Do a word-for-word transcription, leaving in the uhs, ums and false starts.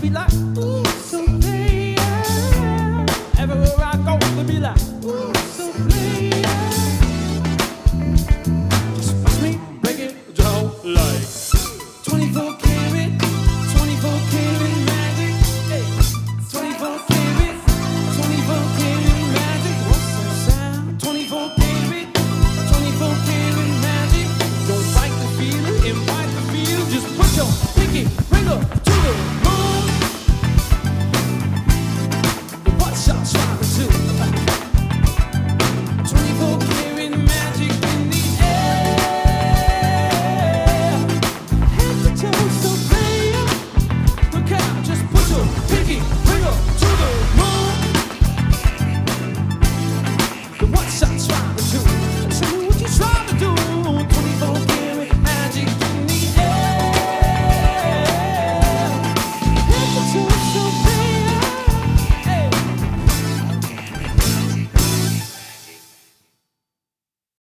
be like, ooh, so play. Everywhere I go, they be like, ooh, so play. Just watch me break it down like twenty-four karat, twenty-four karat magic. Hey, twenty-four karat, twenty-four karat magic. What's that sound? twenty-four karat, twenty-four karat magic. Don't fight the feeling, invite the feeling. Just put your pinky ring up